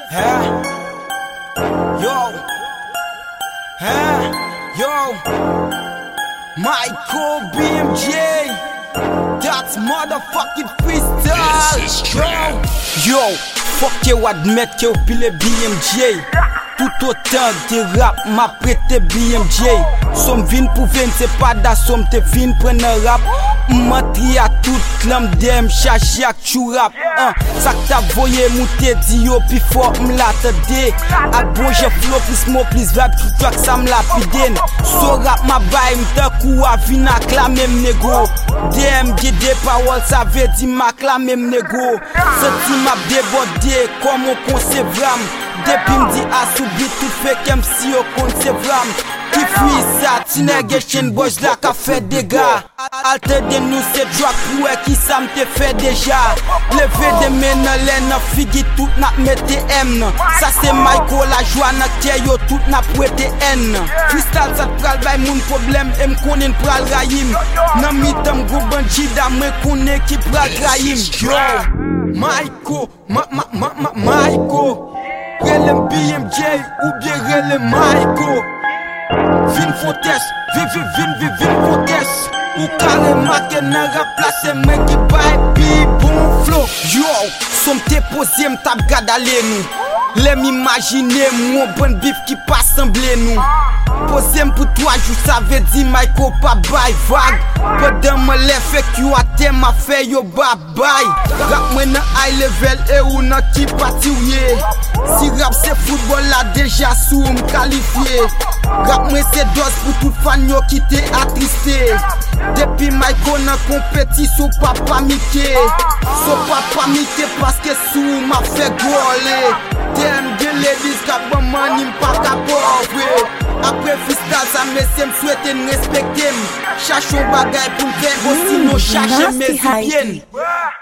Huh? Yo. Huh? Yo. Michael BMJ. That's motherfucking freestyle. Yo. Fuck you admit que eu pile BMJ. Tout autant de rap m'a prêté BMJ. Som vin pour vin, c'est pas da somme te vin prenne rap. M'entri à toute l'âme dem chargé à chou rap. Ça que t'as voyé mouté dit yo pi fort m'la tade. A bon j'ai flow plus mo plus vibe tout toi que ça m'lapide. So rap ma baille m'ta kou a vin acclamer m'nego. DM guide parole ça veut dire m'acclamer m'nego. Ce team m'a débordé comme on concevram. Depuis m'di a soubi tout fait comme si au concevram. Qui fuit ça, Tinegation boys la ka fait dégâts. Alter de nous c'est drop pour qui ça m'te fait déjà. Levé de men nan laine figi tout n'a mette M. Ça c'est Michael la joie n'a yo tout n'a prêté N. Freestyle ça pral bay moun problème M konnen pral rayim. Nan mitam go bandida me konnen qui pral rayim. Yo Michael, Michael. Relem BMJ ou bien relem Michael. Vin fontes, vin fontes. Ou carrément que n'a remplacé men qui bail pi bon flow. Yo, som te posé m'tap gade ale nou. Lem imaginer mon bon bif qui pas semblé nous. Posé pour 3 jours ça veut dire Michael pas bye vague. Pendant me lè fait que yo a thème a fait yo bye bye. Rap moi nan high level et ou nan qui parti ou ye. Si rap c'est football là déjà sous m'qualifié. Rap moi c'est dose pour tout fan yo qui t'est attristé. Depuis Michael nan compétition papa Mickey. So papa Mickey parce que sous m'a fait goler. Dem de ladies ka bon man pas capable. Après freestyle ça me sem souhaiter me respecter. Cherchons bagay pour faire aussi nos chercher mes bien.